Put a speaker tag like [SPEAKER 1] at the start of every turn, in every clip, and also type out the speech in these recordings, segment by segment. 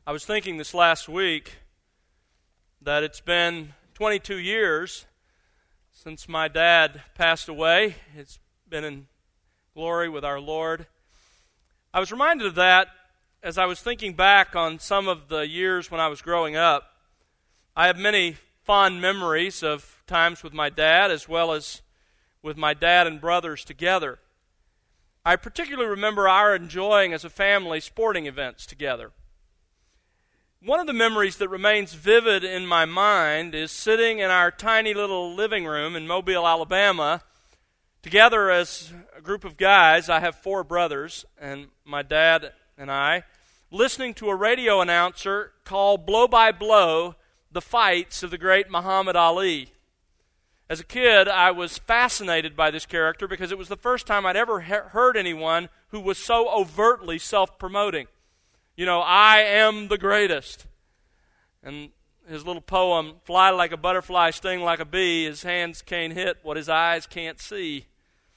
[SPEAKER 1] I was thinking this last week that it's been 22 years since my dad passed away. It's been in glory with our Lord. I was reminded of that as I was thinking back on some of the years when I was growing up. I have many fond memories of times with my dad as well as with my dad and brothers together. I particularly remember our enjoying as a family sporting events together. One of the memories that remains vivid in my mind is sitting in our tiny little living room in Mobile, Alabama, together as a group of guys. I have 4 brothers, and my dad and I, listening to a radio announcer call blow by blow the fights of the great Muhammad Ali. As a kid, I was fascinated by this character because it was the first time I'd ever heard anyone who was so overtly self-promoting. You know, I am the greatest. And his little poem, fly like a butterfly, sting like a bee, his hands can't hit what his eyes can't see.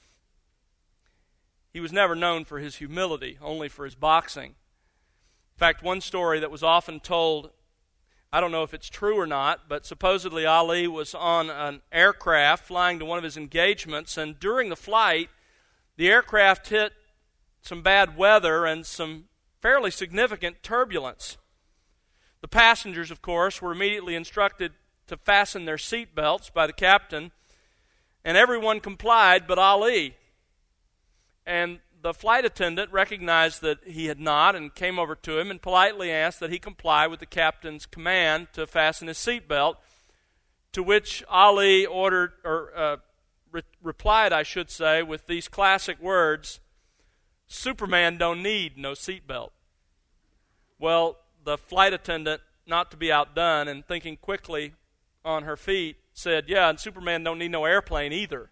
[SPEAKER 1] He was never known for his humility, only for his boxing. In fact, one story that was often told, I don't know if it's true or not, but supposedly Ali was on an aircraft flying to one of his engagements, and during the flight, the aircraft hit some bad weather and some fairly significant turbulence. The passengers, of course, were immediately instructed to fasten their seat belts by the captain, and everyone complied but Ali. And the flight attendant recognized that he had not and came over to him and politely asked that he comply with the captain's command to fasten his seat belt, to which Ali replied, I should say, with these classic words, "Superman don't need no seatbelt." Well, the flight attendant, not to be outdone and thinking quickly on her feet, said, "Yeah, and Superman don't need no airplane either."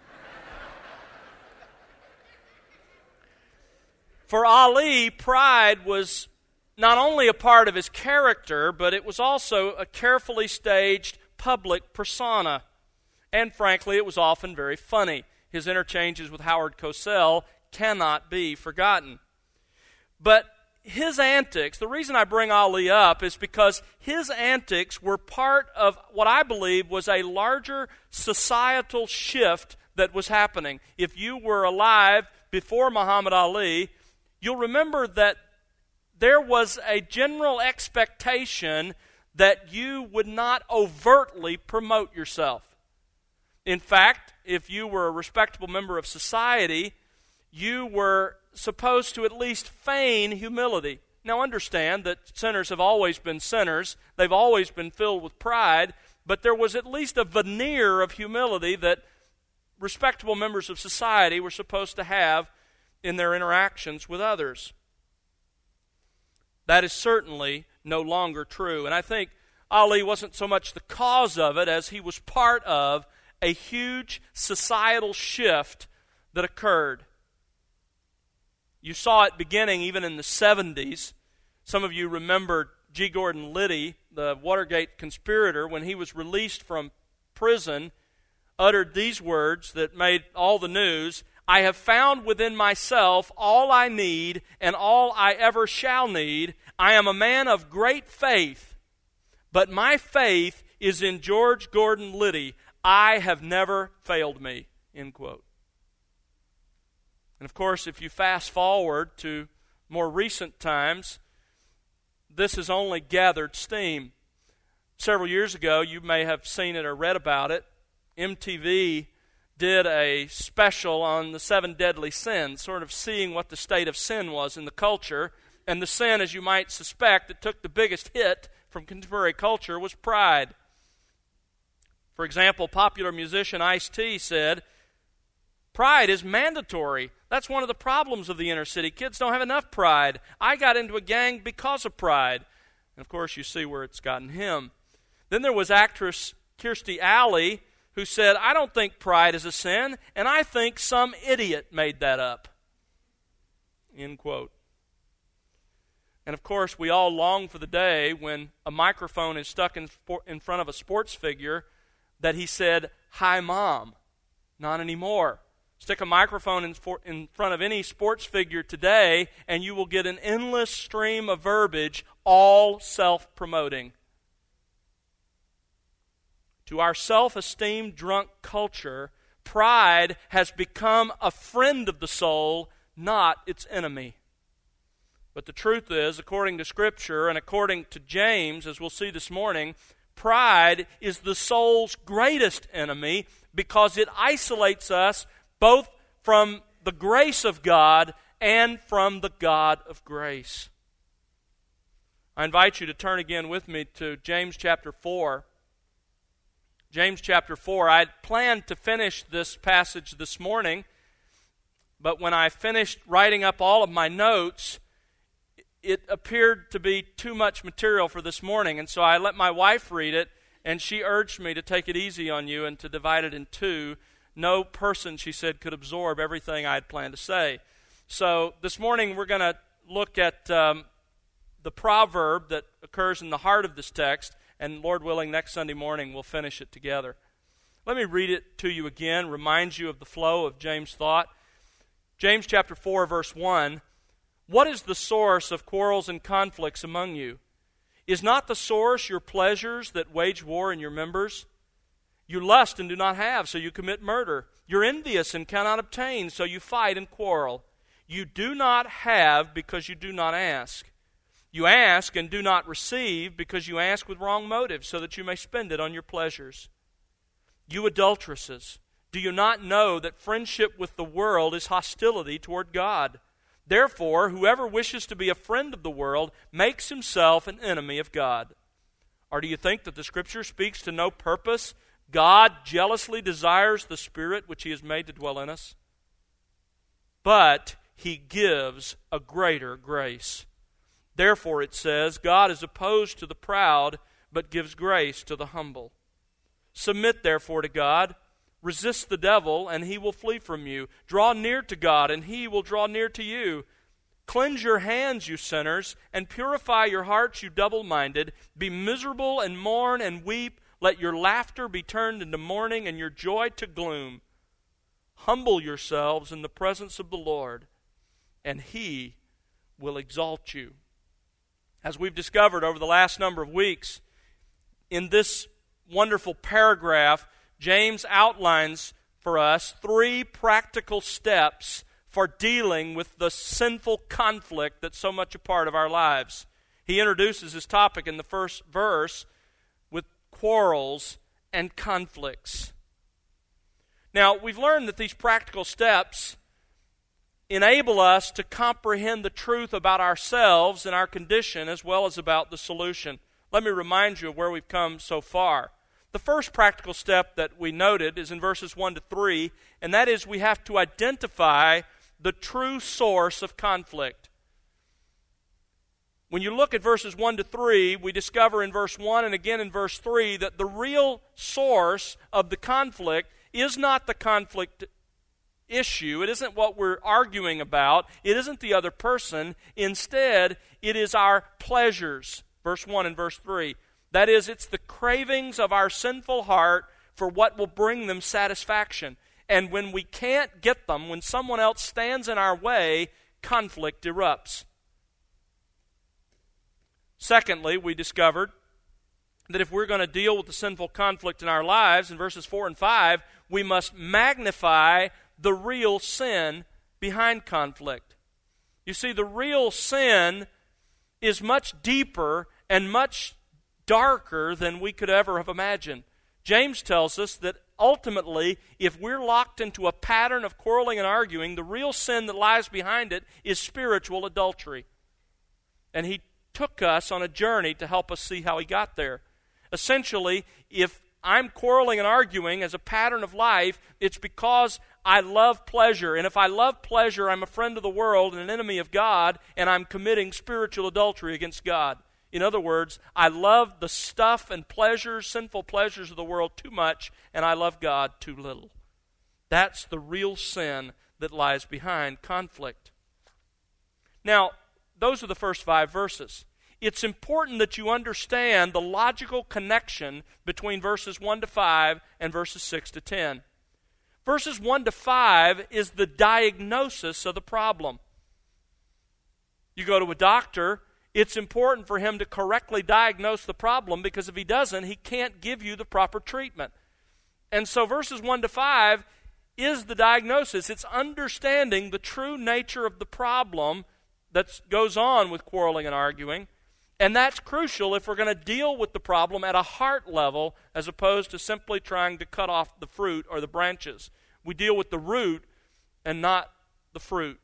[SPEAKER 1] For Ali, pride was not only a part of his character, but it was also a carefully staged public persona. And frankly, it was often very funny. His interchanges with Howard Cosell cannot be forgotten. But his antics, the reason I bring Ali up is because his antics were part of what I believe was a larger societal shift that was happening. If you were alive before Muhammad Ali, you'll remember that there was a general expectation that you would not overtly promote yourself. In fact, if you were a respectable member of society, you were supposed to at least feign humility. Now understand that sinners have always been sinners. They've always been filled with pride, but there was at least a veneer of humility that respectable members of society were supposed to have in their interactions with others. That is certainly no longer true. And I think Ali wasn't so much the cause of it as he was part of a huge societal shift that occurred. You saw it beginning even in the 70s. Some of you remember G. Gordon Liddy, the Watergate conspirator, when he was released from prison, uttered these words that made all the news: "I have found within myself all I need and all I ever shall need. I am a man of great faith, but my faith is in George Gordon Liddy. I have never failed me." End quote. And of course, if you fast forward to more recent times, this has only gathered steam. Several years ago, you may have seen it or read about it, MTV did a special on the 7 deadly sins, sort of seeing what the state of sin was in the culture. And the sin, as you might suspect, that took the biggest hit from contemporary culture was pride. For example, popular musician Ice-T said, "Pride is mandatory. That's one of the problems of the inner city. Kids don't have enough pride. I got into a gang because of pride." And of course, you see where it's gotten him. Then there was actress Kirstie Alley, who said, "I don't think pride is a sin, and I think some idiot made that up." End quote. And of course, we all long for the day when a microphone is stuck in front of a sports figure that he said, "Hi, Mom." Not anymore. Stick a microphone in front of any sports figure today, and you will get an endless stream of verbiage, all self-promoting. To our self-esteem drunk culture, pride has become a friend of the soul, not its enemy. But the truth is, according to Scripture and according to James, as we'll see this morning, pride is the soul's greatest enemy because it isolates us both from the grace of God and from the God of grace. I invite you to turn again with me to James chapter 4. James chapter 4. I had planned to finish this passage this morning, but when I finished writing up all of my notes, it appeared to be too much material for this morning, and so I let my wife read it, and she urged me to take it easy on you and to divide it in two. No person, she said, could absorb everything I had planned to say. So this morning we're going to look at the proverb that occurs in the heart of this text, and Lord willing, next Sunday morning we'll finish it together. Let me read it to you again, remind you of the flow of James' thought. James chapter 4, verse 1, "What is the source of quarrels and conflicts among you? Is not the source your pleasures that wage war in your members? You lust and do not have, so you commit murder. You're envious and cannot obtain, so you fight and quarrel. You do not have because you do not ask. You ask and do not receive because you ask with wrong motives, so that you may spend it on your pleasures. You adulteresses, do you not know that friendship with the world is hostility toward God? Therefore, whoever wishes to be a friend of the world makes himself an enemy of God. Or do you think that the Scripture speaks to no purpose? God jealously desires the Spirit which He has made to dwell in us. But He gives a greater grace. Therefore, it says, God is opposed to the proud, but gives grace to the humble. Submit, therefore, to God. Resist the devil, and he will flee from you. Draw near to God, and He will draw near to you. Cleanse your hands, you sinners, and purify your hearts, you double-minded. Be miserable and mourn and weep. Let your laughter be turned into mourning and your joy to gloom. Humble yourselves in the presence of the Lord, and He will exalt you." As we've discovered over the last number of weeks, in this wonderful paragraph, James outlines for us 3 practical steps for dealing with the sinful conflict that's so much a part of our lives. He introduces his topic in the first verse with quarrels and conflicts. Now, we've learned that these practical steps enable us to comprehend the truth about ourselves and our condition as well as about the solution. Let me remind you of where we've come so far. The first practical step that we noted is in verses 1 to 3, and that is we have to identify the true source of conflict. When you look at verses 1 to 3, we discover in verse 1 and again in verse 3 that the real source of the conflict is not the conflict issue. It isn't what we're arguing about. It isn't the other person. Instead, it is our pleasures. Verse 1 and verse 3. That is, it's the cravings of our sinful heart for what will bring them satisfaction. And when we can't get them, when someone else stands in our way, conflict erupts. Secondly, we discovered that if we're going to deal with the sinful conflict in our lives, in verses 4 and 5, we must magnify the real sin behind conflict. You see, the real sin is much deeper and much darker than we could ever have imagined. James tells us that ultimately, if we're locked into a pattern of quarreling and arguing, the real sin that lies behind it is spiritual adultery. And he took us on a journey to help us see how he got there. Essentially, if I'm quarreling and arguing as a pattern of life, it's because I love pleasure. And if I love pleasure, I'm a friend of the world and an enemy of God, and I'm committing spiritual adultery against God. In other words, I love the stuff and pleasures, sinful pleasures of the world too much, and I love God too little. That's the real sin that lies behind conflict. Now, those are the first 5 verses. It's important that you understand the logical connection between verses 1 to 5 and verses 6 to 10. Verses 1 to 5 is the diagnosis of the problem. You go to a doctor, it's important for him to correctly diagnose the problem, because if he doesn't, he can't give you the proper treatment. And so verses 1 to 5 is the diagnosis. It's understanding the true nature of the problem that goes on with quarreling and arguing. And that's crucial if we're going to deal with the problem at a heart level, as opposed to simply trying to cut off the fruit or the branches. We deal with the root and not the fruit.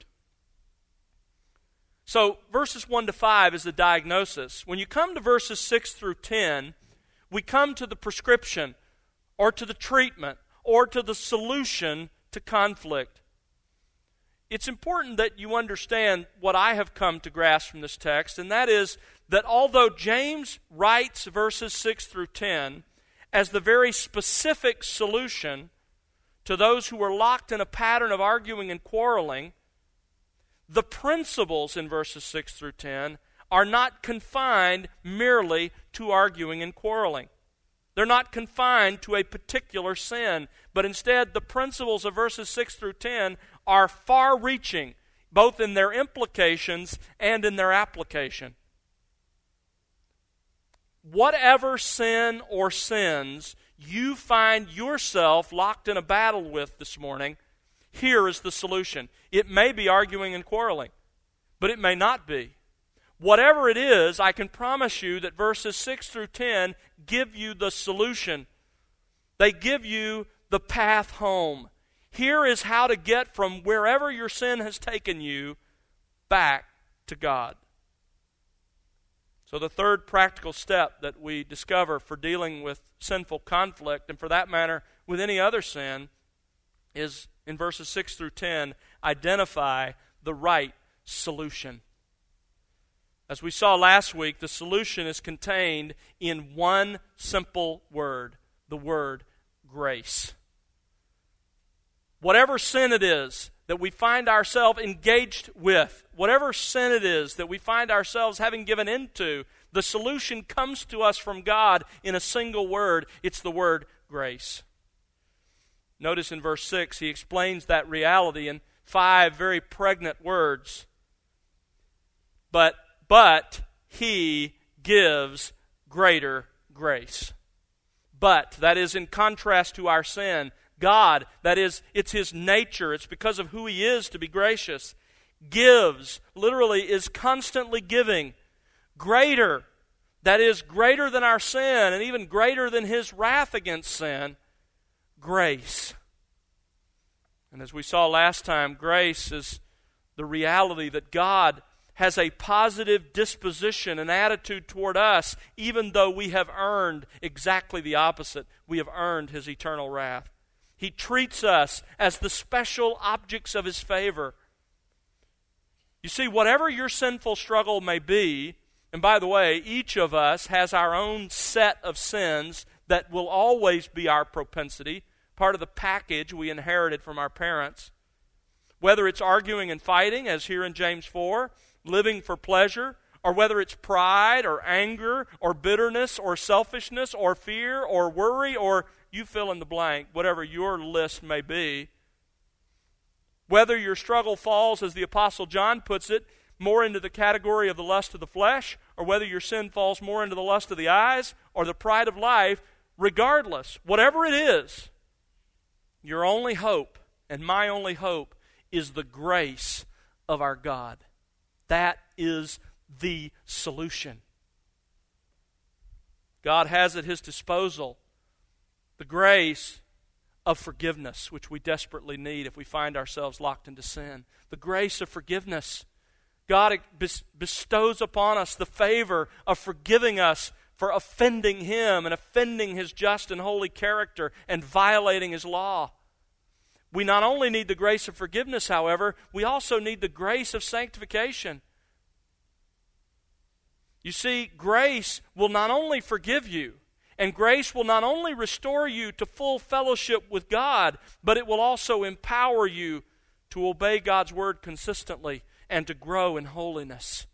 [SPEAKER 1] So verses 1 to 5 is the diagnosis. When you come to verses 6 through 10, we come to the prescription, or to the treatment, or to the solution to conflict. It's important that you understand what I have come to grasp from this text, and that is that although James writes verses 6 through 10 as the very specific solution to those who are locked in a pattern of arguing and quarreling, the principles in verses 6 through 10 are not confined merely to arguing and quarreling. They're not confined to a particular sin, but instead the principles of verses 6 through 10 are far-reaching, both in their implications and in their application. Whatever sin or sins you find yourself locked in a battle with this morning, here is the solution. It may be arguing and quarreling, but it may not be. Whatever it is, I can promise you that verses 6 through 10 give you the solution. They give you the path home. Here is how to get from wherever your sin has taken you back to God. So the third practical step that we discover for dealing with sinful conflict, and for that matter with any other sin, is in verses 6 through 10, identify the right solution. As we saw last week, the solution is contained in one simple word, the word grace. Whatever sin it is that we find ourselves engaged with, whatever sin it is that we find ourselves having given into, the solution comes to us from God in a single word. It's the word grace. Notice in verse 6, he explains that reality in 5 very pregnant words. But he gives greater grace. But, that is in contrast to our sin. God, that is, it's his nature. It's because of who he is to be gracious. Gives, literally, is constantly giving. Greater, that is, greater than our sin and even greater than his wrath against sin. Grace. And as we saw last time, grace is the reality that God has a positive disposition and attitude toward us, even though we have earned exactly the opposite. We have earned his eternal wrath. He treats us as the special objects of his favor. You see, whatever your sinful struggle may be, and by the way, each of us has our own set of sins that will always be our propensity, part of the package we inherited from our parents. Whether it's arguing and fighting, as here in James 4, living for pleasure, or whether it's pride or anger or bitterness or selfishness or fear or worry, or you fill in the blank, whatever your list may be. Whether your struggle falls, as the Apostle John puts it, more into the category of the lust of the flesh, or whether your sin falls more into the lust of the eyes or the pride of life, regardless, whatever it is, your only hope and my only hope is the grace of our God. That is the solution. God has at his disposal the grace of forgiveness, which we desperately need if we find ourselves locked into sin. The grace of forgiveness. God bestows upon us the favor of forgiving us for offending him and offending his just and holy character and violating his law. We not only need the grace of forgiveness, however, we also need the grace of sanctification. You see, grace will not only forgive you, and grace will not only restore you to full fellowship with God, but it will also empower you to obey God's word consistently and to grow in holiness.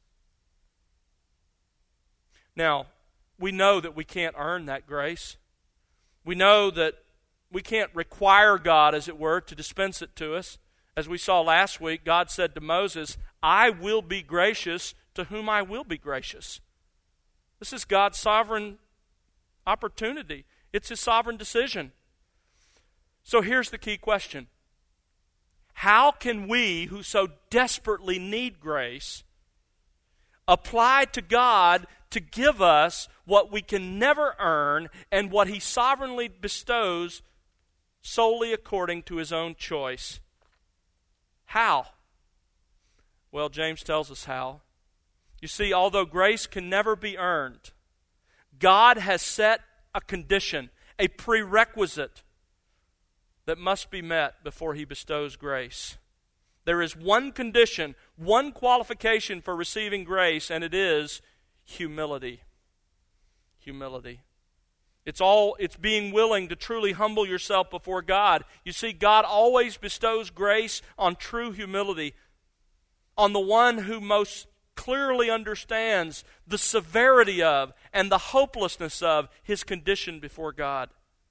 [SPEAKER 1] Now, we know that we can't earn that grace. We know that we can't require God, as it were, to dispense it to us. As we saw last week, God said to Moses, I will be gracious to whom I will be gracious. This is God's sovereign opportunity. It's His sovereign decision. So here's the key question. How can we, who so desperately need grace, apply to God to give us what we can never earn and what He sovereignly bestows solely according to His own choice? How? Well, James tells us how. You see, although grace can never be earned, God has set a condition, a prerequisite that must be met before He bestows grace. There is one condition, one qualification for receiving grace, and it is humility. Humility. It's being willing to truly humble yourself before God. You see, God always bestows grace on true humility, on the one who most clearly understands the severity of and the hopelessness of his condition before God.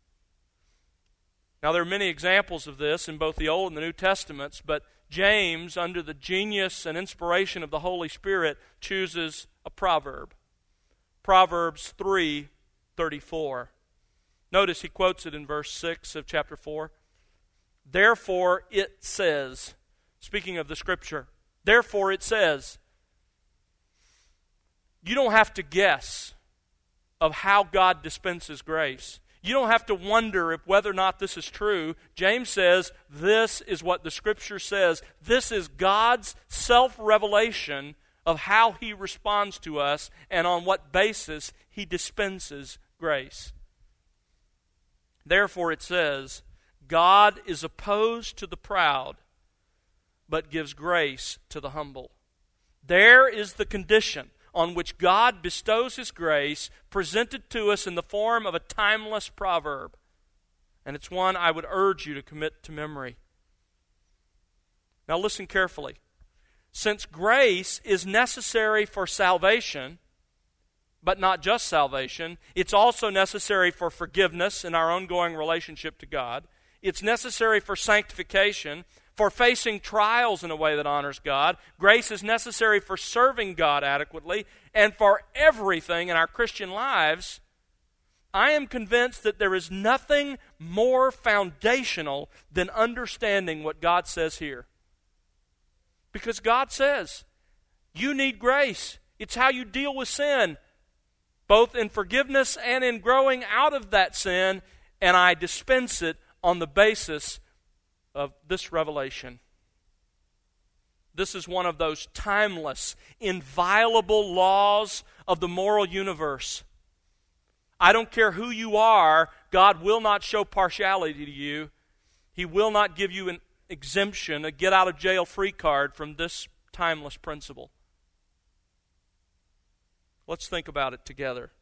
[SPEAKER 1] Now, there are many examples of this in both the Old and the New Testaments, but James, under the genius and inspiration of the Holy Spirit, chooses a proverb. Proverbs 3:34. Notice he quotes it in verse 6 of chapter 4. Therefore it says, speaking of the Scripture, therefore it says, you don't have to guess of how God dispenses grace. You don't have to wonder if whether or not this is true. James says this is what the Scripture says. This is God's self-revelation of how He responds to us and on what basis He dispenses grace. Therefore it says, God is opposed to the proud, but gives grace to the humble. There is the condition on which God bestows His grace, presented to us in the form of a timeless proverb. And it's one I would urge you to commit to memory. Now listen carefully. Since grace is necessary for salvation, but not just salvation, it's also necessary for forgiveness in our ongoing relationship to God. It's necessary for sanctification, for facing trials in a way that honors God. Grace is necessary for serving God adequately, and for everything in our Christian lives. I am convinced that there is nothing more foundational than understanding what God says here. Because God says, you need grace. It's how you deal with sin, both in forgiveness and in growing out of that sin, and I dispense it on the basis of this revelation. This is one of those timeless, inviolable laws of the moral universe. I don't care who you are, God will not show partiality to you. He will not give you an exemption, a get-out-of-jail-free card from this timeless principle. Let's think about it together.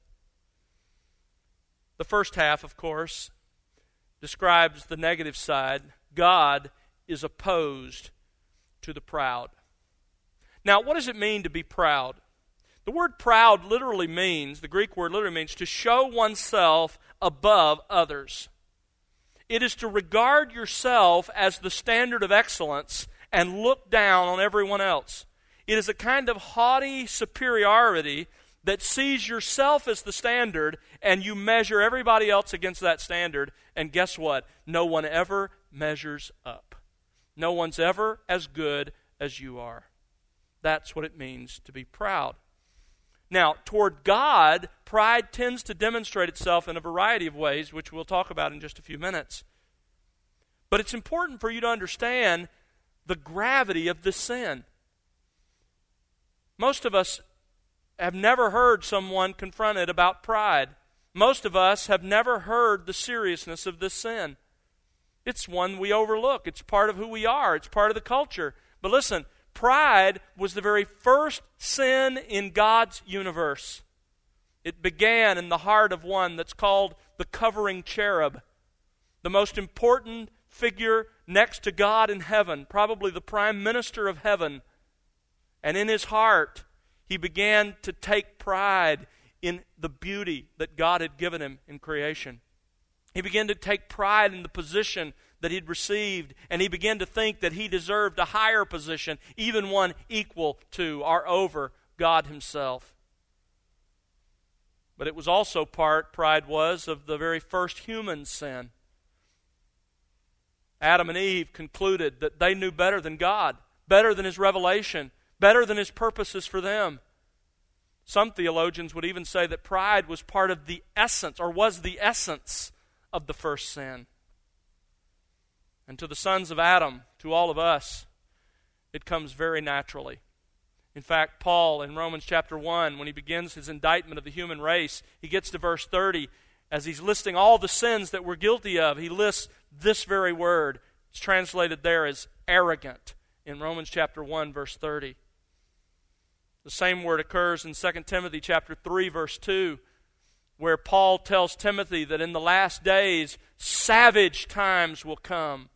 [SPEAKER 1] The first half, of course, describes the negative side. God is opposed to the proud. Now, what does it mean to be proud? The word proud literally means, the Greek word literally means to show oneself above others. It is to regard yourself as the standard of excellence and look down on everyone else. It is a kind of haughty superiority that sees yourself as the standard and you measure everybody else against that standard, and guess what? No one ever measures up. No one's ever as good as you are. That's what it means to be proud. Now, toward God, pride tends to demonstrate itself in a variety of ways, which we'll talk about in just a few minutes. But it's important for you to understand the gravity of this sin. Most of us have never heard someone confronted about pride. Most of us have never heard the seriousness of this sin. It's one we overlook. It's part of who we are. It's part of the culture. But listen, pride was the very first sin in God's universe. It began in the heart of one that's called the covering cherub, the most important figure next to God in heaven, probably the prime minister of heaven. And in his heart, he began to take pride in the beauty that God had given him in creation. He began to take pride in the position that he'd received, and he began to think that he deserved a higher position, even one equal to or over God himself. But it was also pride was, of the very first human sin. Adam and Eve concluded that they knew better than God, better than his revelation, better than his purposes for them. Some theologians would even say that pride was part of the essence, or was the essence of the first sin. And to the sons of Adam, to all of us, it comes very naturally. In fact, Paul in Romans chapter 1, when he begins his indictment of the human race, he gets to verse 30. As he's listing all the sins that we're guilty of, he lists this very word. It's translated there as arrogant in Romans chapter 1, verse 30. The same word occurs in 2 Timothy chapter 3, verse 2, where Paul tells Timothy that in the last days, savage times will come.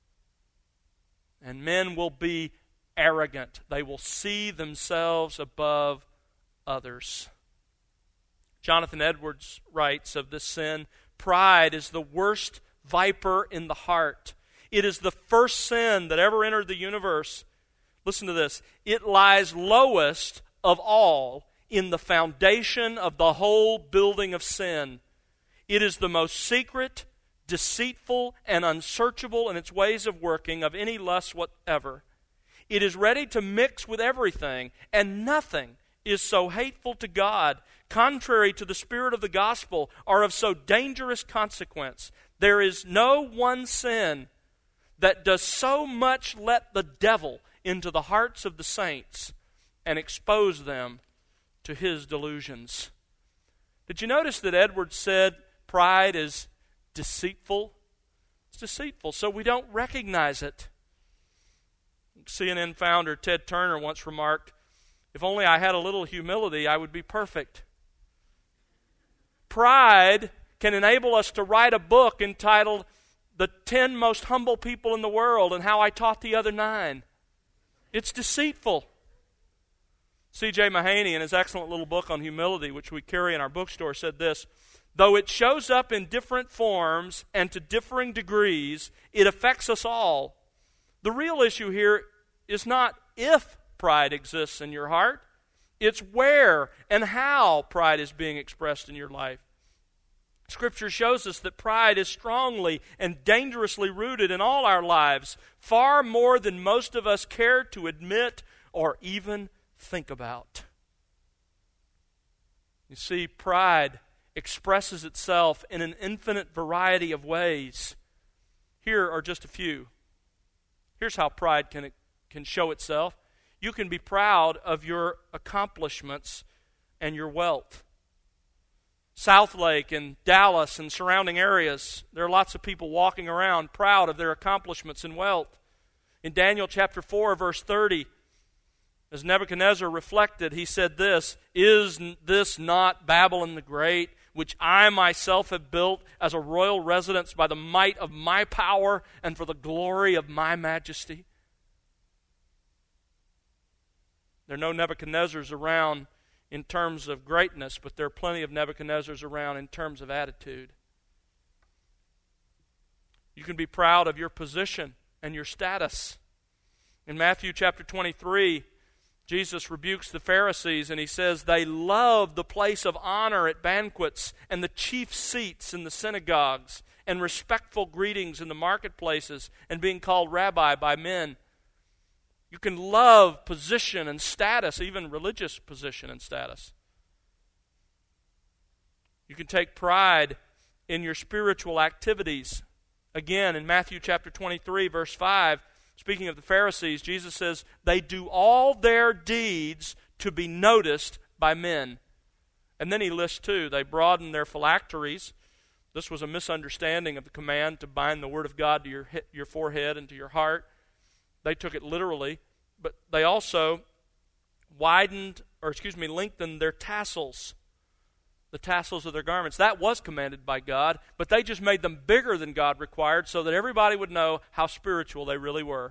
[SPEAKER 1] And men will be arrogant. They will see themselves above others. Jonathan Edwards writes of this sin, pride is the worst viper in the heart. It is the first sin that ever entered the universe. Listen to this. It lies lowest of all in the foundation of the whole building of sin. It is the most secret, deceitful, and unsearchable in its ways of working of any lust whatever. It is ready to mix with everything, and nothing is so hateful to God, contrary to the spirit of the gospel, or of so dangerous consequence. There is no one sin that does so much let the devil into the hearts of the saints and expose them to his delusions. Did you notice that Edwards said pride is deceitful? It's deceitful, so we don't recognize it. CNN founder Ted Turner once remarked, "If only I had a little humility, I would be perfect." Pride can enable us to write a book entitled The 10 Most Humble People in the World and How I Taught the Other 9. It's deceitful. C.J. Mahaney, in his excellent little book on humility, which we carry in our bookstore, said this, "Though it shows up in different forms and to differing degrees, it affects us all. The real issue here is not if pride exists in your heart, it's where and how pride is being expressed in your life. Scripture shows us that pride is strongly and dangerously rooted in all our lives, far more than most of us care to admit or even think about." You see, pride expresses itself in an infinite variety of ways. Here are just a few. Here's how pride can show itself. You can be proud of your accomplishments and your wealth. Southlake and Dallas and surrounding areas, there are lots of people walking around proud of their accomplishments and wealth. In Daniel chapter 4, verse 30, as Nebuchadnezzar reflected, he said this, "Is this not Babylon the Great, which I myself have built as a royal residence by the might of my power and for the glory of my majesty?" There are no Nebuchadnezzars around in terms of greatness, but there are plenty of Nebuchadnezzars around in terms of attitude. You can be proud of your position and your status. In Matthew chapter 23, Jesus rebukes the Pharisees and he says they love the place of honor at banquets and the chief seats in the synagogues and respectful greetings in the marketplaces and being called rabbi by men. You can love position and status, even religious position and status. You can take pride in your spiritual activities. Again, in Matthew chapter 23, verse 5, speaking of the Pharisees, Jesus says, they do all their deeds to be noticed by men. And then he lists two. They broaden their phylacteries. This was a misunderstanding of the command to bind the Word of God to your forehead and to your heart. They took it literally, but they also lengthened their tassels, the tassels of their garments. That was commanded by God, but they just made them bigger than God required so that everybody would know how spiritual they really were.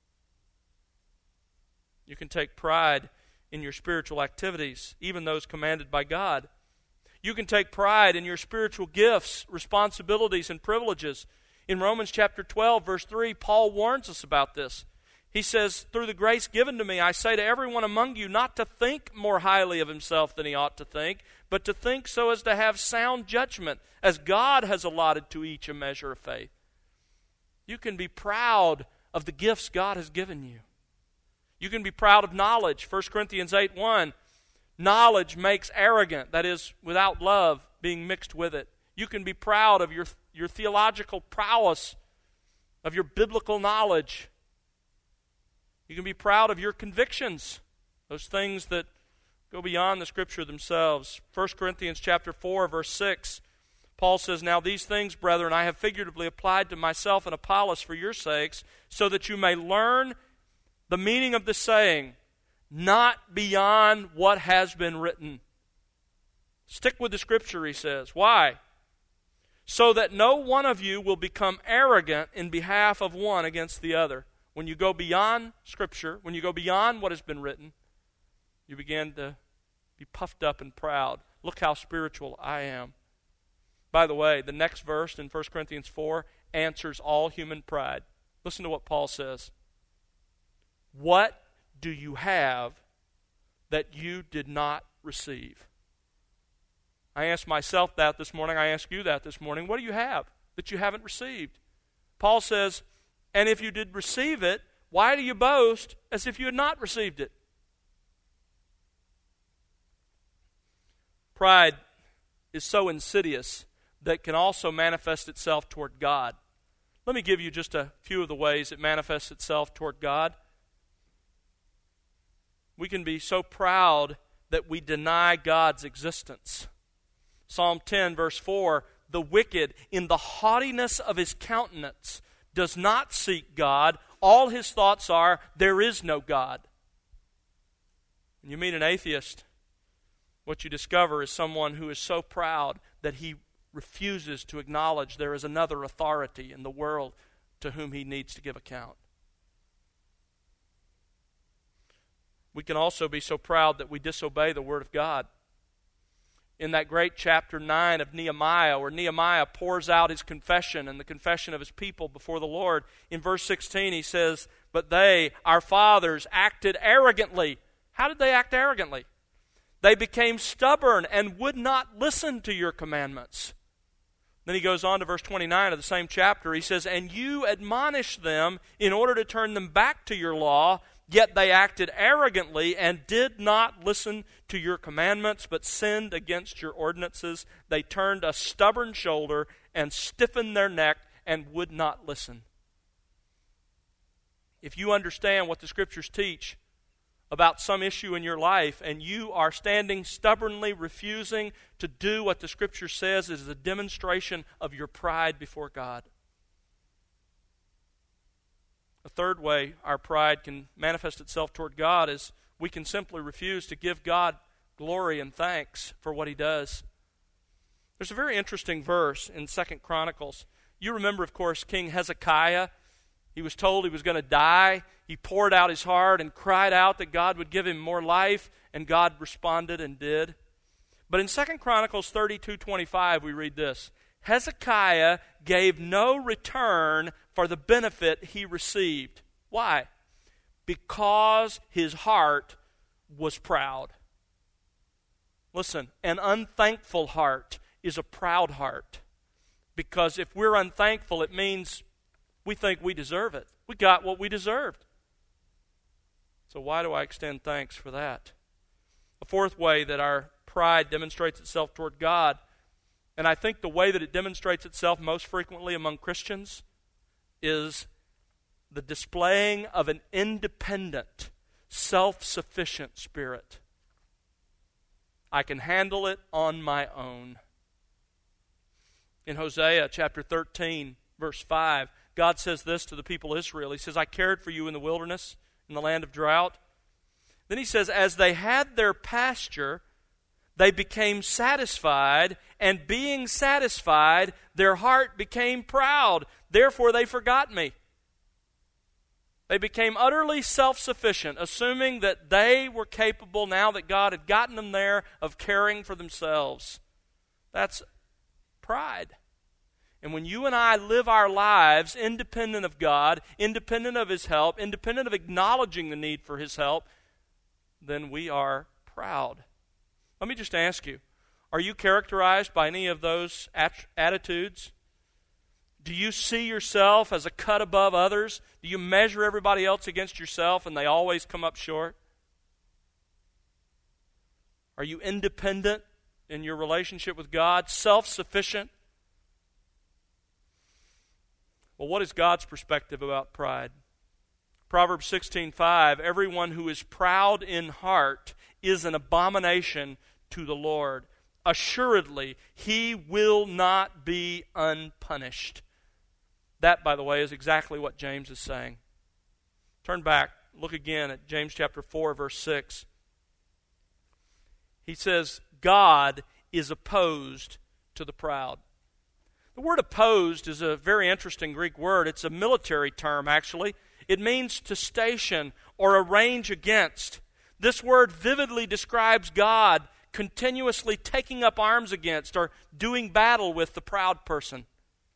[SPEAKER 1] You can take pride in your spiritual activities, even those commanded by God. You can take pride in your spiritual gifts, responsibilities, and privileges. In Romans chapter 12, verse 3, Paul warns us about this. He says, through the grace given to me, I say to everyone among you not to think more highly of himself than he ought to think, but to think so as to have sound judgment, as God has allotted to each a measure of faith. You can be proud of the gifts God has given you. You can be proud of knowledge. 1 Corinthians 8:1, knowledge makes arrogant, that is, without love being mixed with it. You can be proud of your theological prowess, of your biblical knowledge. You can be proud of your convictions, those things that go beyond the Scripture themselves. 1 Corinthians chapter 4, verse 6, Paul says, now these things, brethren, I have figuratively applied to myself and Apollos for your sakes, so that you may learn the meaning of the saying, not beyond what has been written. Stick with the Scripture, he says. Why? So that no one of you will become arrogant in behalf of one against the other. When you go beyond Scripture, when you go beyond what has been written, you begin to be puffed up and proud. Look how spiritual I am. By the way, the next verse in 1 Corinthians 4 answers all human pride. Listen to what Paul says. What do you have that you did not receive? I asked myself that this morning. I ask you that this morning. What do you have that you haven't received? Paul says, and if you did receive it, why do you boast as if you had not received it? Pride is so insidious that it can also manifest itself toward God. Let me give you just a few of the ways it manifests itself toward God. We can be so proud that we deny God's existence. Psalm 10, verse 4, the wicked, in the haughtiness of his countenance, does not seek God. All his thoughts are, there is no God. When you meet an atheist, what you discover is someone who is so proud that he refuses to acknowledge there is another authority in the world to whom he needs to give account. We can also be so proud that we disobey the Word of God. In that great chapter 9 of Nehemiah, where Nehemiah pours out his confession and the confession of his people before the Lord, in verse 16 he says, but they, our fathers, acted arrogantly. How did they act arrogantly? They became stubborn and would not listen to your commandments. Then he goes on to verse 29 of the same chapter. He says, and you admonished them in order to turn them back to your law, yet they acted arrogantly and did not listen to your commandments, but sinned against your ordinances. They turned a stubborn shoulder and stiffened their neck and would not listen. If you understand what the Scriptures teach about some issue in your life and you are standing stubbornly refusing to do what the Scripture says, is a demonstration of your pride before God. A third way our pride can manifest itself toward God is we can simply refuse to give God glory and thanks for what He does. There's a very interesting verse in 2 Chronicles. You remember, of course, King Hezekiah. He was told he was going to die. He poured out his heart and cried out that God would give him more life, and God responded and did. But in 2 Chronicles 32:25 we read this, Hezekiah gave no return for the benefit he received. Why? Because his heart was proud. Listen, an unthankful heart is a proud heart. Because if we're unthankful, it means we think we deserve it. We got what we deserved. So why do I extend thanks for that? A fourth way that our pride demonstrates itself toward God, and I think the way that it demonstrates itself most frequently among Christians, is the displaying of an independent, self-sufficient spirit. I can handle it on my own. In Hosea chapter 13, verse 5, God says this to the people of Israel. He says, I cared for you in the wilderness, in the land of drought. Then he says, as they had their pasture, they became satisfied, and being satisfied, their heart became proud. Therefore they forgot me. They became utterly self-sufficient, assuming that they were capable, now that God had gotten them there, of caring for themselves. That's pride. And when you and I live our lives independent of God, independent of His help, independent of acknowledging the need for His help, then we are proud. Let me just ask you, are you characterized by any of those attitudes? Do you see yourself as a cut above others? Do you measure everybody else against yourself and they always come up short? Are you independent in your relationship with God, self-sufficient? Well, what is God's perspective about pride? Proverbs 16:5, everyone who is proud in heart is an abomination to the Lord. Assuredly, he will not be unpunished. That, by the way, is exactly what James is saying. Turn back, look again at James chapter 4, verse 6. He says, God is opposed to the proud. The word opposed is a very interesting Greek word. It's a military term, actually. It means to station or arrange against. This word vividly describes God continuously taking up arms against or doing battle with the proud person.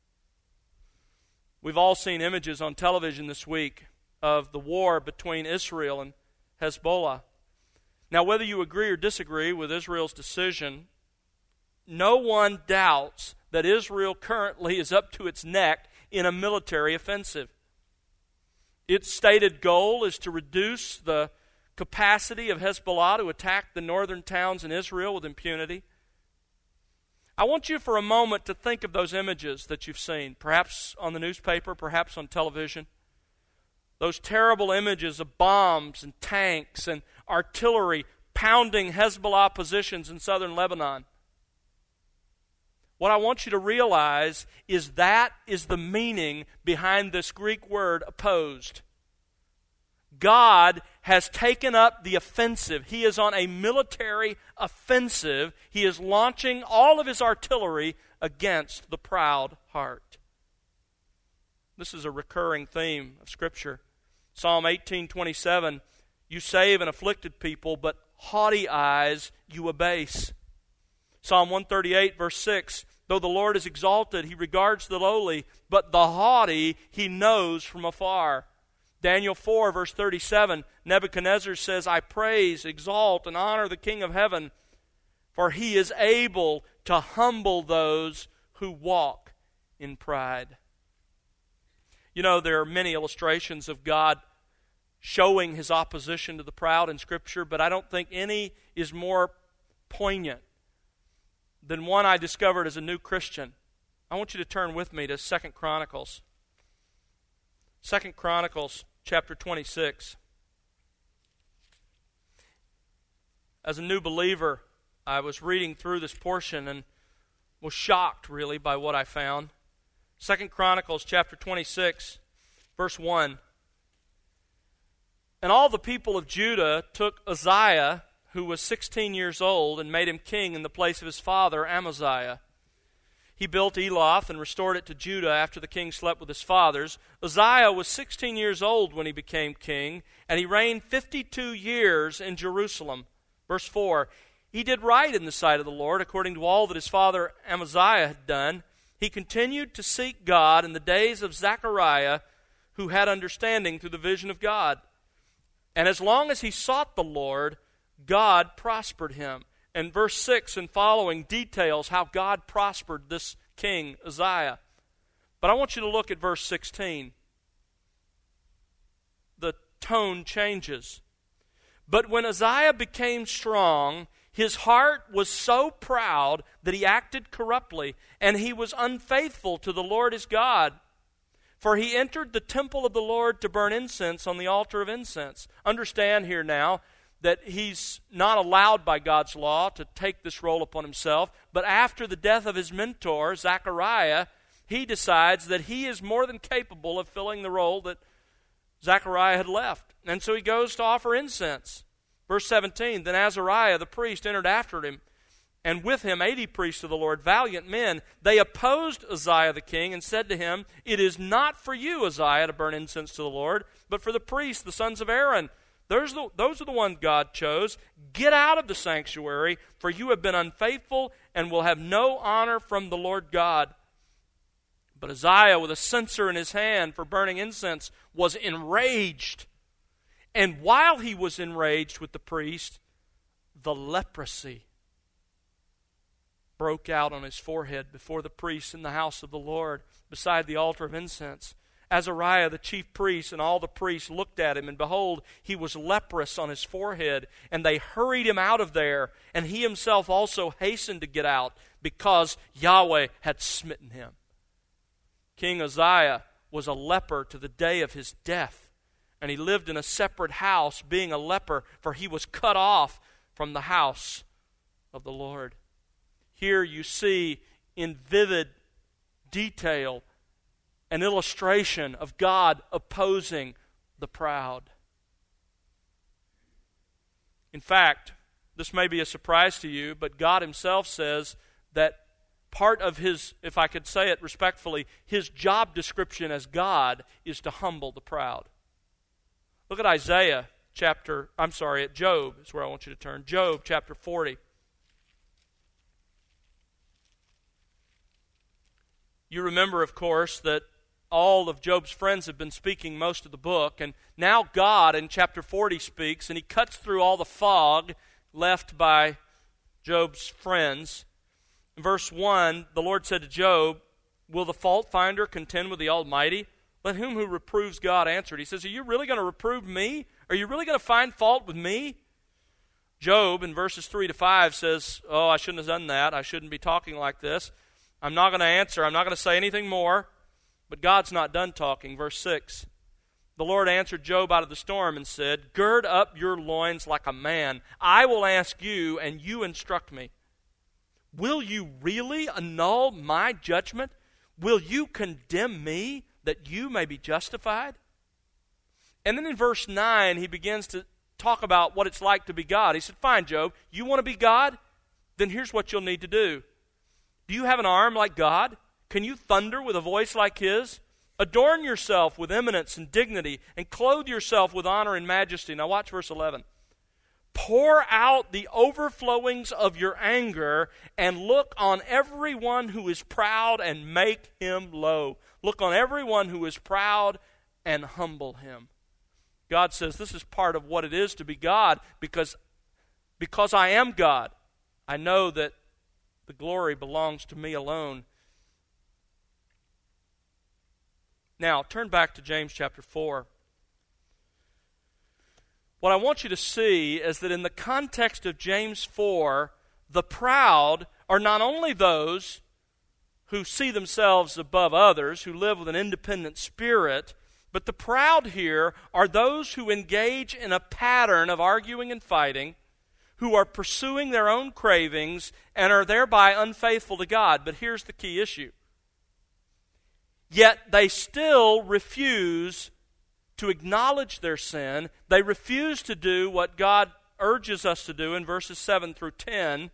[SPEAKER 1] We've all seen images on television this week of the war between Israel and Hezbollah. Now, whether you agree or disagree with Israel's decision, no one doubts that Israel currently is up to its neck in a military offensive. Its stated goal is to reduce the capacity of Hezbollah to attack the northern towns in Israel with impunity. I want you for a moment to think of those images that you've seen, perhaps on the newspaper, perhaps on television. Those terrible images of bombs and tanks and artillery pounding Hezbollah positions in southern Lebanon. What I want you to realize is that is the meaning behind this Greek word opposed. God has taken up the offensive. He is on a military offensive. He is launching all of His artillery against the proud heart. This is a recurring theme of Scripture. Psalm 18:27, you save an afflicted people, but haughty eyes you abase. Psalm 138, verse 6, though the Lord is exalted, He regards the lowly, but the haughty He knows from afar. Daniel 4, verse 37, Nebuchadnezzar says, I praise, exalt, and honor the King of heaven, for He is able to humble those who walk in pride. You know, there are many illustrations of God showing His opposition to the proud in Scripture, but I don't think any is more poignant than one I discovered as a new Christian. I want you to turn with me to 2 Chronicles. 2 Chronicles chapter 26. As a new believer, I was reading through this portion and was shocked, really, by what I found. 2 Chronicles chapter 26, verse 1. And all the people of Judah took Uzziah, who was 16 years old, and made him king in the place of his father Amaziah. He built Eloth and restored it to Judah after the king slept with his fathers. Uzziah was 16 years old when he became king, and he reigned 52 years in Jerusalem. Verse 4, he did right in the sight of the Lord, according to all that his father Amaziah had done. He continued to seek God in the days of Zechariah, who had understanding through the vision of God. And as long as he sought the Lord, God prospered him. And verse 6 and following details how God prospered this king, Uzziah. But I want you to look at verse 16. The tone changes. But when Uzziah became strong, his heart was so proud that he acted corruptly, and he was unfaithful to the Lord his God. For he entered the temple of the Lord to burn incense on the altar of incense. Understand here now that he's not allowed by God's law to take this role upon himself, but after the death of his mentor, Zechariah, he decides that he is more than capable of filling the role that Zechariah had left. And so he goes to offer incense. Verse 17, then Azariah the priest entered after him, and with him 80 priests of the Lord, valiant men. They opposed Uzziah the king and said to him, it is not for you, Uzziah, to burn incense to the Lord, but for the priests, the sons of Aaron. Those are the ones God chose. Get out of the sanctuary, for you have been unfaithful and will have no honor from the Lord God. But Uzziah, with a censer in his hand for burning incense, was enraged. And while he was enraged with the priest, the leprosy broke out on his forehead before the priests in the house of the Lord, beside the altar of incense. Azariah, the chief priest, and all the priests looked at him, and behold, he was leprous on his forehead. And they hurried him out of there, and he himself also hastened to get out, because Yahweh had smitten him. King Uzziah was a leper to the day of his death, and he lived in a separate house, being a leper, for he was cut off from the house of the Lord. Here you see in vivid detail an illustration of God opposing the proud. In fact, this may be a surprise to you, but God himself says that part of his, if I could say it respectfully, his job description as God is to humble the proud. Look at at Job is where I want you to turn. Job chapter 40. You remember, of course, that all of Job's friends have been speaking most of the book, and now God in chapter 40 speaks, and he cuts through all the fog left by Job's friends. In verse 1, the Lord said to Job, "Will the fault finder contend with the Almighty? Let him who reproves God answer." He says, "Are you really going to reprove me? Are you really going to find fault with me?" Job, in verses 3 to 5, says, "Oh, I shouldn't have done that. I shouldn't be talking like this. I'm not going to answer. I'm not going to say anything more." But God's not done talking. Verse 6, the Lord answered Job out of the storm and said, "Gird up your loins like a man. I will ask you, and you instruct me. Will you really annul my judgment? Will you condemn me that you may be justified?" And then in verse 9, he begins to talk about what it's like to be God. He said, "Fine, Job, you want to be God? Then here's what you'll need to do. Do you have an arm like God? Can you thunder with a voice like his? Adorn yourself with eminence and dignity, and clothe yourself with honor and majesty." Now watch verse 11. "Pour out the overflowings of your anger, and look on everyone who is proud, and make him low." Look on everyone who is proud, and humble him. God says this is part of what it is to be God, because I am God. I know that the glory belongs to me alone. Now, turn back to James chapter 4. What I want you to see is that in the context of James 4, the proud are not only those who see themselves above others, who live with an independent spirit, but the proud here are those who engage in a pattern of arguing and fighting, who are pursuing their own cravings and are thereby unfaithful to God. But here's the key issue. Yet they still refuse to acknowledge their sin. They refuse to do what God urges us to do in verses 7 through 10.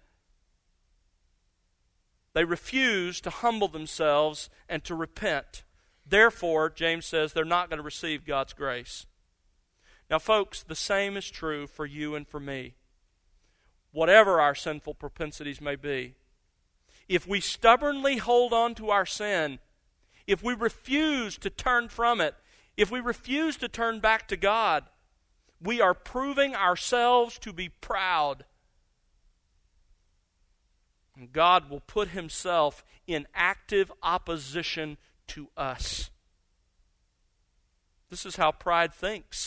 [SPEAKER 1] They refuse to humble themselves and to repent. Therefore, James says they're not going to receive God's grace. Now, folks, the same is true for you and for me. Whatever our sinful propensities may be, if we stubbornly hold on to our sin, if we refuse to turn from it, if we refuse to turn back to God, we are proving ourselves to be proud. And God will put himself in active opposition to us. This is how pride thinks.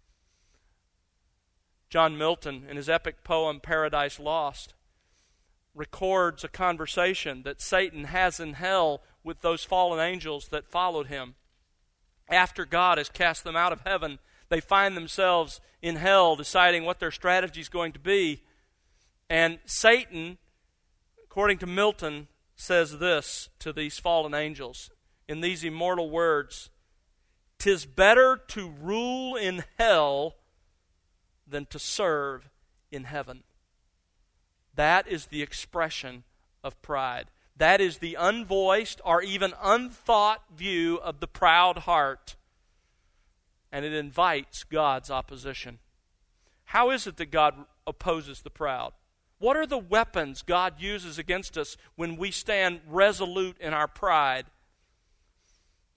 [SPEAKER 1] John Milton, in his epic poem Paradise Lost, records a conversation that Satan has in hell with those fallen angels that followed him. After God has cast them out of heaven, they find themselves in hell deciding what their strategy is going to be. And Satan, according to Milton, says this to these fallen angels in these immortal words: "'Tis better to rule in hell than to serve in heaven." That is the expression of pride. That is the unvoiced or even unthought view of the proud heart. And it invites God's opposition. How is it that God opposes the proud? What are the weapons God uses against us when we stand resolute in our pride?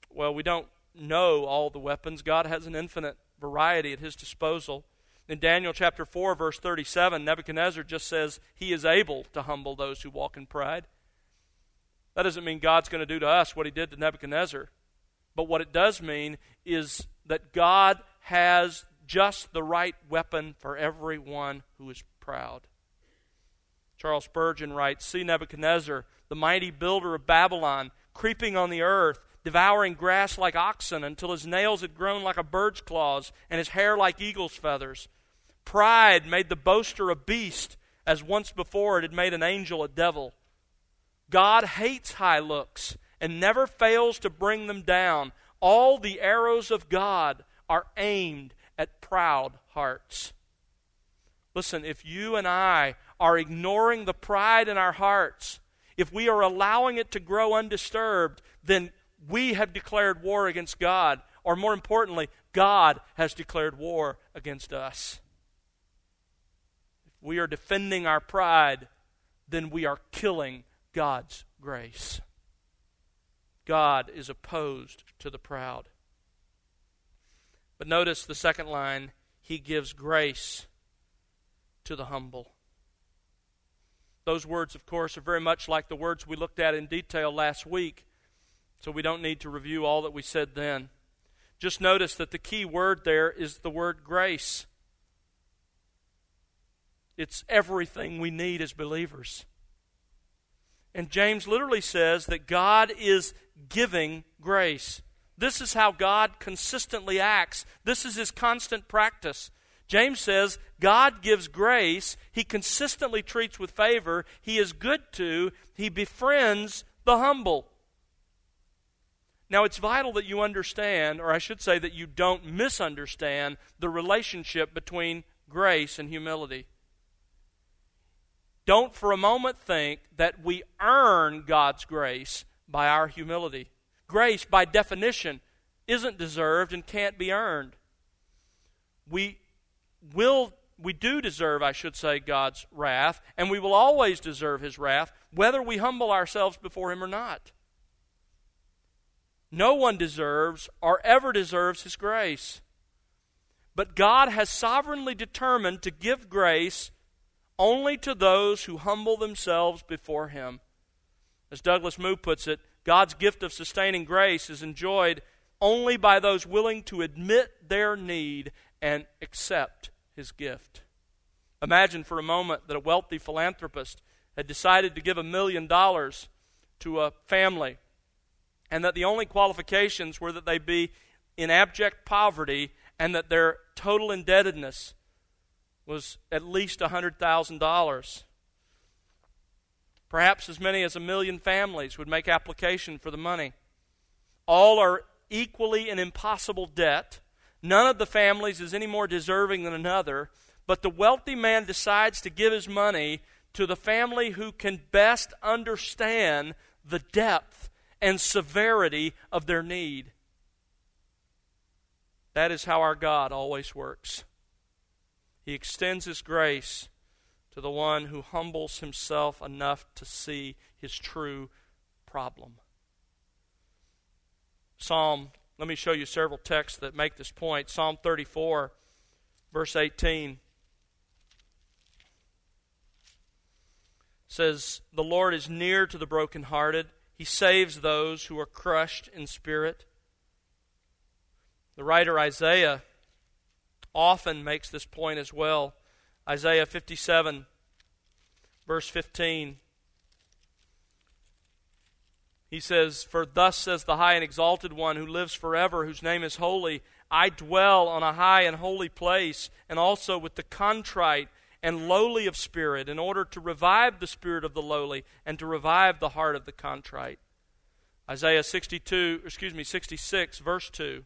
[SPEAKER 1] Well, we don't know all the weapons. God has an infinite variety at his disposal. In Daniel chapter 4, verse 37, Nebuchadnezzar just says he is able to humble those who walk in pride. That doesn't mean God's going to do to us what he did to Nebuchadnezzar. But what it does mean is that God has just the right weapon for everyone who is proud. Charles Spurgeon writes, "See Nebuchadnezzar, the mighty builder of Babylon, creeping on the earth, devouring grass like oxen until his nails had grown like a bird's claws and his hair like eagle's feathers. Pride made the boaster a beast, as once before it had made an angel a devil. God hates high looks and never fails to bring them down. All the arrows of God are aimed at proud hearts." Listen, if you and I are ignoring the pride in our hearts, if we are allowing it to grow undisturbed, then we have declared war against God. Or more importantly, God has declared war against us. If we are defending our pride, then we are killing God's grace. God is opposed to the proud. But notice the second line, he gives grace to the humble. Those words, of course, are very much like the words we looked at in detail last week, so we don't need to review all that we said then. Just notice that the key word there is the word grace. It's everything we need as believers. And James literally says that God is giving grace. This is how God consistently acts. This is his constant practice. James says God gives grace. He consistently treats with favor. He is good to. He befriends the humble. Now, it's vital that you understand, or I should say that you don't misunderstand, the relationship between grace and humility. Don't for a moment think that we earn God's grace by our humility. Grace, by definition, isn't deserved and can't be earned. We do deserve, I should say, God's wrath, and we will always deserve his wrath, whether we humble ourselves before him or not. No one deserves or ever deserves his grace. But God has sovereignly determined to give grace only to those who humble themselves before him. As Douglas Moo puts it, God's gift of sustaining grace is enjoyed only by those willing to admit their need and accept his gift. Imagine for a moment that a wealthy philanthropist had decided to give $1 million to a family, and that the only qualifications were that they be in abject poverty and that their total indebtedness was at least $100,000. Perhaps as many as 1 million families would make application for the money. All are equally in impossible debt. None of the families is any more deserving than another, but the wealthy man decides to give his money to the family who can best understand the depth and severity of their need. That is how our God always works. He extends his grace to the one who humbles himself enough to see his true problem. Let me show you several texts that make this point. Psalm 34, verse 18 says, "The Lord is near to the brokenhearted. He saves those who are crushed in spirit." The writer Isaiah often makes this point as well. Isaiah 57, verse 15. He says, "For thus says the high and exalted one who lives forever, whose name is holy, I dwell on a high and holy place, and also with the contrite and lowly of spirit, in order to revive the spirit of the lowly and to revive the heart of the contrite." Isaiah 66, verse 2.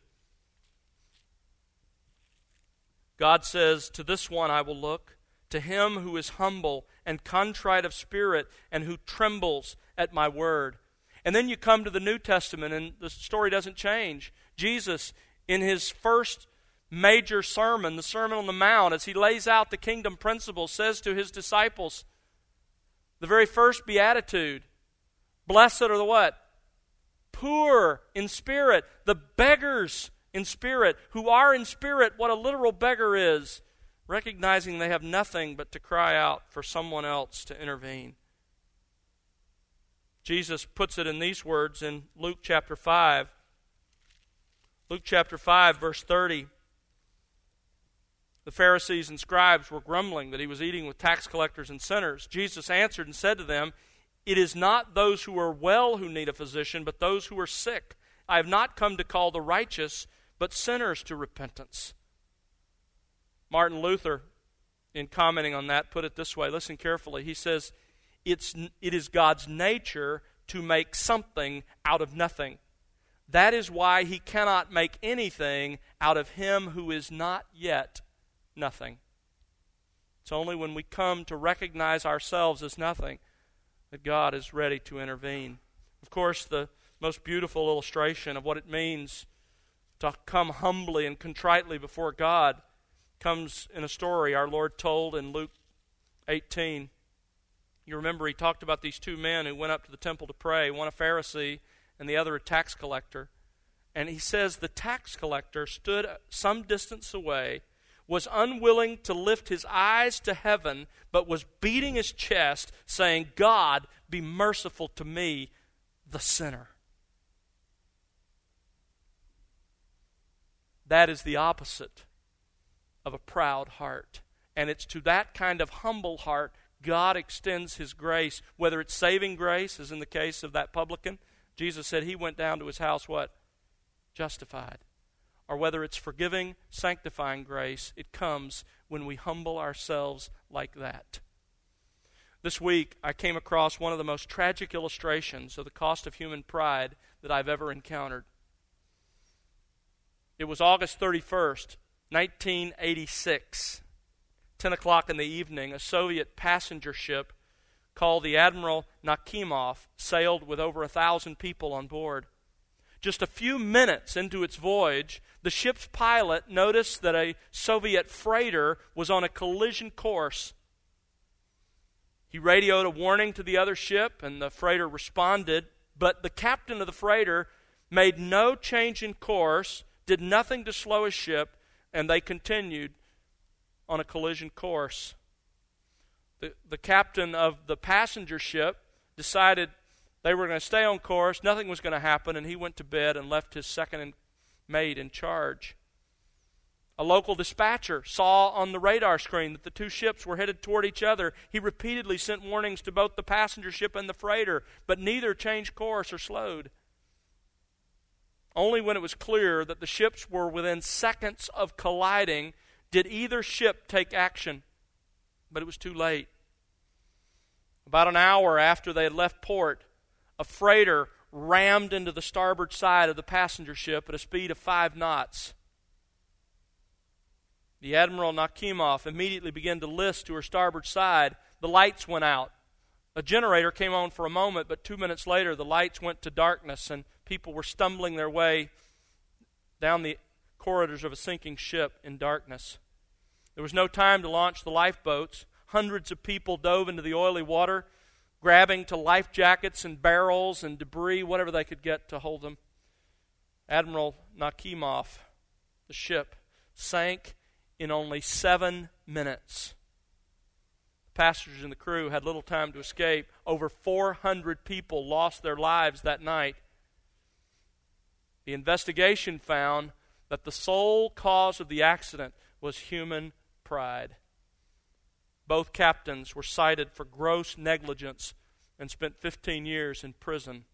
[SPEAKER 1] God says, "To this one I will look, to him who is humble and contrite of spirit and who trembles at my word." And then you come to the New Testament and the story doesn't change. Jesus, in his first major sermon, the Sermon on the Mount, as he lays out the kingdom principles, says to his disciples, the very first beatitude, "Blessed are the what? poor in spirit, the beggars in spirit, who are in spirit what a literal beggar is, recognizing they have nothing but to cry out for someone else to intervene. Jesus puts it in these words in Luke chapter 5. Luke chapter 5, verse 30. The Pharisees and scribes were grumbling that he was eating with tax collectors and sinners. Jesus answered and said to them, "It is not those who are well who need a physician, but those who are sick. I have not come to call the righteous, but sinners to repentance." Martin Luther, in commenting on that, put it this way. Listen carefully. He says, it is God's nature to make something out of nothing. That is why he cannot make anything out of him who is not yet nothing. It's only when we come to recognize ourselves as nothing that God is ready to intervene. Of course, the most beautiful illustration of what it means to come humbly and contritely before God comes in a story our Lord told in Luke 18. You remember he talked about these two men who went up to the temple to pray, one a Pharisee and the other a tax collector. And he says the tax collector stood some distance away, was unwilling to lift his eyes to heaven, but was beating his chest, saying, "God, be merciful to me, the sinner." That is the opposite of a proud heart. And it's to that kind of humble heart God extends His grace, whether it's saving grace, as in the case of that publican. Jesus said he went down to his house, what? Justified. Or whether it's forgiving, sanctifying grace, it comes when we humble ourselves like that. This week, I came across one of the most tragic illustrations of the cost of human pride that I've ever encountered. It was August 31st, 1986. 10 o'clock in the evening, a Soviet passenger ship called the Admiral Nakhimov sailed with over 1,000 people on board. Just a few minutes into its voyage, the ship's pilot noticed that a Soviet freighter was on a collision course. He radioed a warning to the other ship, and the freighter responded, but the captain of the freighter made no change in course, did nothing to slow his ship, and they continued on a collision course. The captain of the passenger ship decided they were going to stay on course, nothing was going to happen, and he went to bed and left his second mate in charge. A local dispatcher saw on the radar screen that the two ships were headed toward each other. He repeatedly sent warnings to both the passenger ship and the freighter, but neither changed course or slowed. Only when it was clear that the ships were within seconds of colliding did either ship take action. But it was too late. About an hour after they had left port, a freighter rammed into the starboard side of the passenger ship at a speed of 5 knots. The Admiral Nakhimov immediately began to list to her starboard side. The lights went out. A generator came on for a moment, but 2 minutes later the lights went to darkness and people were stumbling their way down the corridors of a sinking ship in darkness. There was no time to launch the lifeboats. Hundreds of people dove into the oily water, grabbing to life jackets and barrels and debris, whatever they could get to hold them. Admiral Nakhimov, the ship, sank in only 7 minutes. The passengers and the crew had little time to escape. Over 400 people lost their lives that night. The investigation found that the sole cause of the accident was human pride. Both captains were cited for gross negligence and spent 15 years in prison.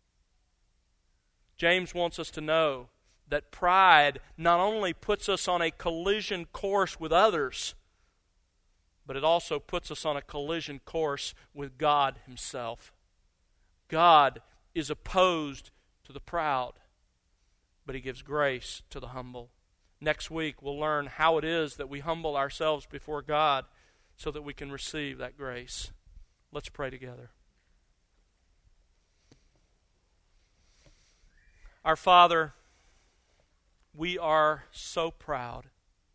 [SPEAKER 1] James wants us to know that pride not only puts us on a collision course with others, but it also puts us on a collision course with God Himself. God is opposed to the proud, but He gives grace to the humble. Next week we'll learn how it is that we humble ourselves before God so that we can receive that grace. Let's pray together. Our Father, we are so proud.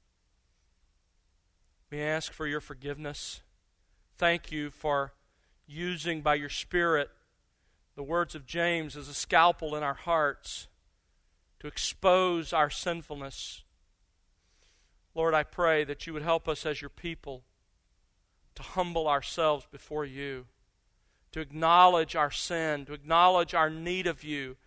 [SPEAKER 1] We ask for your forgiveness. Thank you for using by your Spirit the words of James as a scalpel in our hearts to expose our sinfulness. Lord, I pray that you would help us as your people to humble ourselves before you, to acknowledge our sin, to acknowledge our need of you.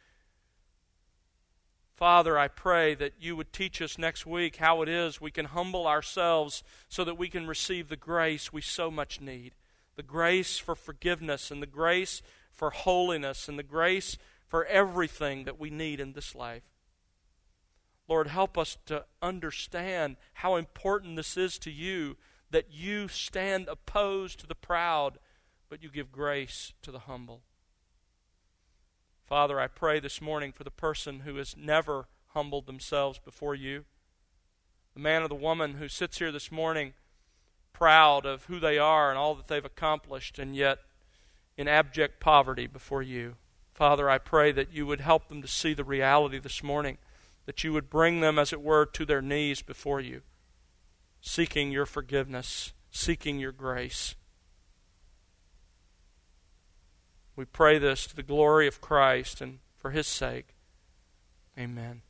[SPEAKER 1] Father, I pray that you would teach us next week how it is we can humble ourselves so that we can receive the grace we so much need. The grace for forgiveness and the grace for holiness and the grace for everything that we need in this life. Lord, help us to understand how important this is to you, that you stand opposed to the proud, but you give grace to the humble. Father, I pray this morning for the person who has never humbled themselves before you, the man or the woman who sits here this morning proud of who they are and all that they've accomplished, and yet in abject poverty before you. Father, I pray that you would help them to see the reality this morning, that you would bring them, as it were, to their knees before you, seeking your forgiveness, seeking your grace. We pray this to the glory of Christ and for his sake. Amen.